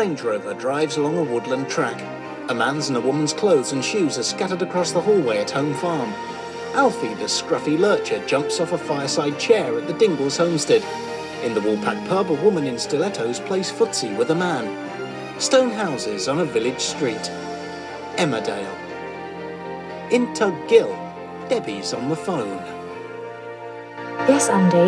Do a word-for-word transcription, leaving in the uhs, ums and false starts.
Range Rover drives along a woodland track. A man's and a woman's clothes and shoes are scattered across the hallway at Home Farm. Alfie, the scruffy lurcher, jumps off a fireside chair at the Dingles homestead. In the Woolpack pub, a woman in stilettos plays footsie with a man. Stone houses on a village street. Emmerdale. In Tug Gill, Debbie's on the phone. Yes, Andy?